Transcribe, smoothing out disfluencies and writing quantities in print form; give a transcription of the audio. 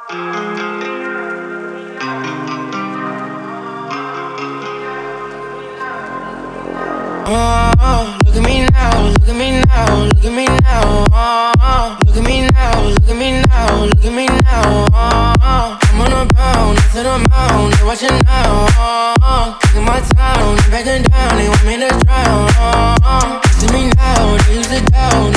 Look at me now, look at me now, look at me now. Look at me now, look at me now, look at me now. I'm on a bound, to the mound, they're watching now. Taking my time, they're backing down, they want me to drown. Listen to me now, they used to doubt.